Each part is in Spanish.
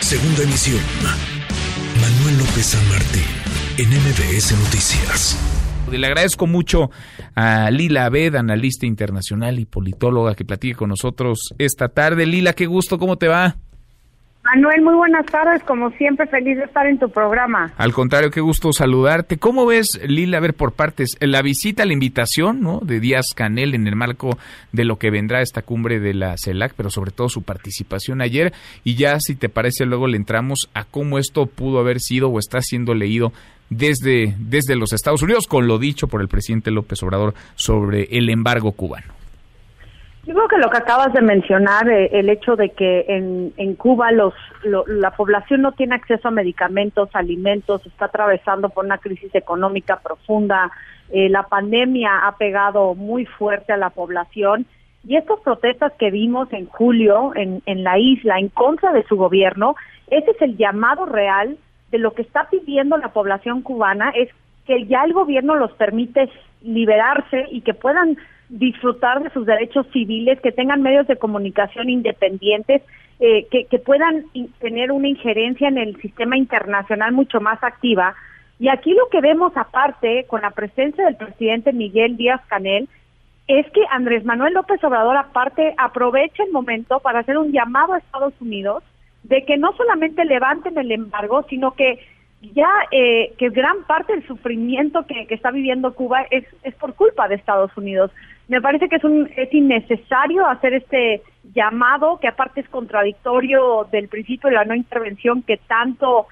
Segunda emisión. Manuel López San Martín, en MBS Noticias. Le agradezco mucho a Lila Abed, analista internacional y politóloga, que platique con nosotros esta tarde. Lila, qué gusto, ¿cómo te va? Manuel, muy buenas tardes, como siempre, feliz de estar en tu programa. Al contrario, qué gusto saludarte. ¿Cómo ves, Lila, a ver por partes, la visita, la invitación, ¿no?, de Díaz-Canel en el marco de lo que vendrá esta cumbre de la CELAC, pero sobre todo su participación ayer? Y ya, si te parece, luego le entramos a cómo esto pudo haber sido o está siendo leído desde los Estados Unidos, con lo dicho por el presidente López Obrador sobre el embargo cubano. Yo creo que lo que acabas de mencionar, el hecho de que en Cuba la población no tiene acceso a medicamentos, alimentos, está atravesando por una crisis económica profunda, la pandemia ha pegado muy fuerte a la población, y estas protestas que vimos en julio en la isla en contra de su gobierno, ese es el llamado real de lo que está pidiendo la población cubana, es que ya el gobierno los permite liberarse y que puedan disfrutar de sus derechos civiles, que tengan medios de comunicación independientes, que puedan tener una injerencia en el sistema internacional mucho más activa. Y aquí lo que vemos, aparte, con la presencia del presidente Miguel Díaz-Canel, es que Andrés Manuel López Obrador, aparte, aprovecha el momento para hacer un llamado a Estados Unidos de que no solamente levanten el embargo, sino que ya que gran parte del sufrimiento que está viviendo Cuba es por culpa de Estados Unidos. Me parece que es innecesario hacer este llamado, que aparte es contradictorio del principio de la no intervención, que tanto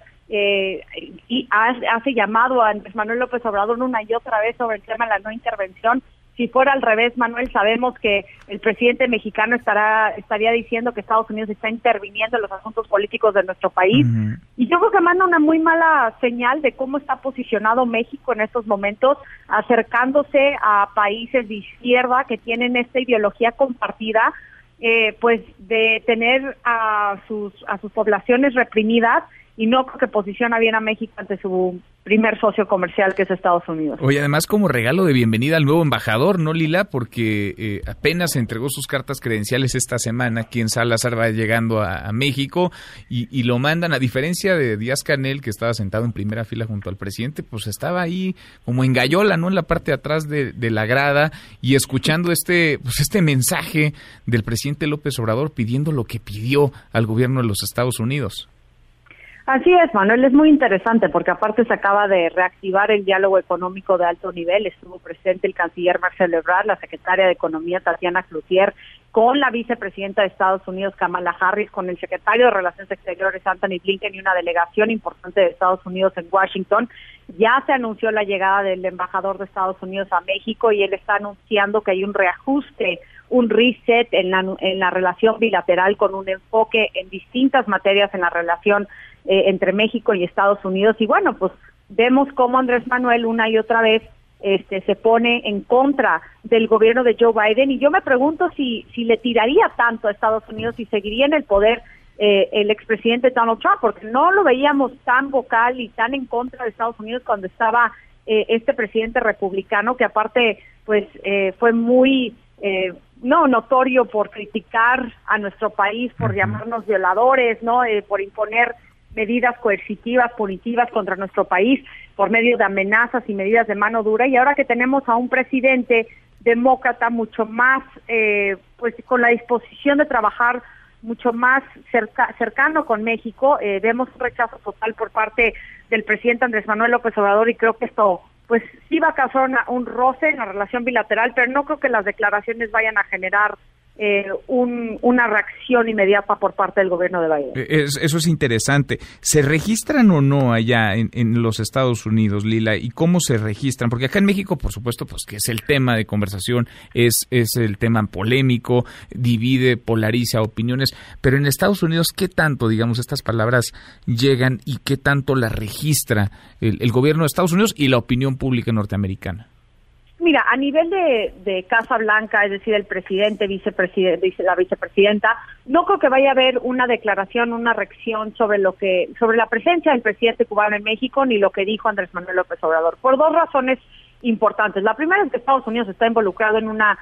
hace llamado a Andrés Manuel López Obrador una y otra vez sobre el tema de la no intervención. Si fuera al revés, Manuel, sabemos que el presidente mexicano estaría diciendo que Estados Unidos está interviniendo en los asuntos políticos de nuestro país. Uh-huh. Y yo creo que manda una muy mala señal de cómo está posicionado México en estos momentos, acercándose a países de izquierda que tienen esta ideología compartida, pues de tener a sus poblaciones reprimidas, y no creo que posiciona bien a México ante su primer socio comercial, que es Estados Unidos. Oye, además como regalo de bienvenida al nuevo embajador, ¿no, Lila? Porque apenas entregó sus cartas credenciales esta semana, quien Salazar va llegando a México, y lo mandan, a diferencia de Díaz-Canel, que estaba sentado en primera fila junto al presidente, pues estaba ahí como en gallola, ¿no?, en la parte de atrás de la grada, y escuchando este mensaje del presidente López Obrador pidiendo lo que pidió al gobierno de los Estados Unidos. Así es, Manuel, es muy interesante porque aparte se acaba de reactivar el diálogo económico de alto nivel. Estuvo presente el canciller Marcelo Ebrard, la secretaria de Economía Tatiana Cloutier, con la vicepresidenta de Estados Unidos Kamala Harris, con el secretario de Relaciones Exteriores Anthony Blinken y una delegación importante de Estados Unidos en Washington. Ya se anunció la llegada del embajador de Estados Unidos a México y él está anunciando que hay un reajuste, un reset en la relación bilateral, con un enfoque en distintas materias en la relación entre México y Estados Unidos. Y bueno, pues vemos cómo Andrés Manuel una y otra vez se pone en contra del gobierno de Joe Biden, y yo me pregunto si le tiraría tanto a Estados Unidos y seguiría en el poder el expresidente Donald Trump, porque no lo veíamos tan vocal y tan en contra de Estados Unidos cuando estaba este presidente republicano, que aparte pues fue muy notorio por criticar a nuestro país, por llamarnos violadores, ¿no? Por imponer medidas coercitivas, punitivas contra nuestro país por medio de amenazas y medidas de mano dura. Y ahora que tenemos a un presidente demócrata mucho más, pues con la disposición de trabajar mucho más cercano con México, vemos un rechazo total por parte del presidente Andrés Manuel López Obrador, y creo que esto pues sí va a causar un roce en la relación bilateral, pero no creo que las declaraciones vayan a generar una reacción inmediata por parte del gobierno de Biden. Eso es interesante. ¿Se registran o no allá en los Estados Unidos, Lila? ¿Y cómo se registran? Porque acá en México, por supuesto, pues que es el tema de conversación, es el tema polémico, divide, polariza opiniones, pero en Estados Unidos, ¿qué tanto, digamos, estas palabras llegan y qué tanto las registra el gobierno de Estados Unidos y la opinión pública norteamericana? Mira, a nivel de Casa Blanca, es decir, el presidente, la vicepresidenta, no creo que vaya a haber una declaración, una reacción sobre la presencia del presidente cubano en México, ni lo que dijo Andrés Manuel López Obrador, por dos razones importantes. La primera es que Estados Unidos está involucrado en una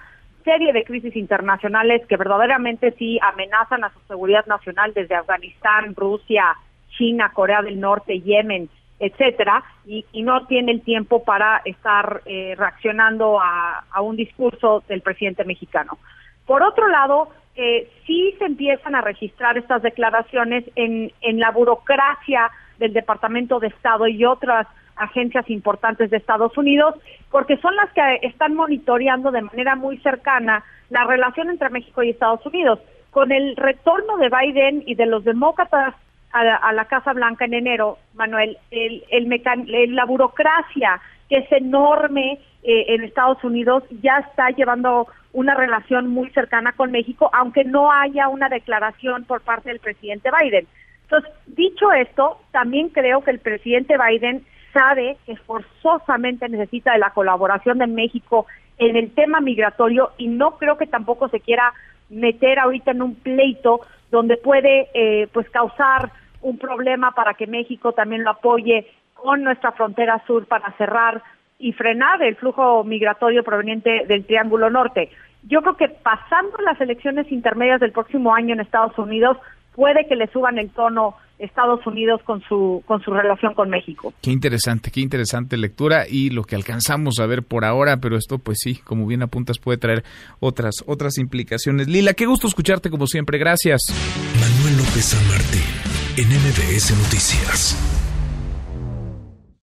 serie de crisis internacionales que verdaderamente sí amenazan a su seguridad nacional, desde Afganistán, Rusia, China, Corea del Norte, Yemen, etcétera, y no tiene el tiempo para estar reaccionando a un discurso del presidente mexicano. Por otro lado, sí se empiezan a registrar estas declaraciones en la burocracia del Departamento de Estado y otras agencias importantes de Estados Unidos, porque son las que están monitoreando de manera muy cercana la relación entre México y Estados Unidos. Con el retorno de Biden y de los demócratas a la Casa Blanca en enero, Manuel, la burocracia, que es enorme en Estados Unidos, ya está llevando una relación muy cercana con México, aunque no haya una declaración por parte del presidente Biden. Entonces, dicho esto, también creo que el presidente Biden sabe que forzosamente necesita de la colaboración de México en el tema migratorio, y no creo que tampoco se quiera meter ahorita en un pleito donde puede pues causar un problema para que México también lo apoye con nuestra frontera sur para cerrar y frenar el flujo migratorio proveniente del Triángulo Norte. Yo creo que pasando las elecciones intermedias del próximo año en Estados Unidos, puede que le suban el tono Estados Unidos con su relación con México. Qué interesante lectura y lo que alcanzamos a ver por ahora, pero esto pues sí, como bien apuntas, puede traer otras implicaciones. Lila, qué gusto escucharte como siempre, gracias. Manuel López San Martín, en MBS Noticias.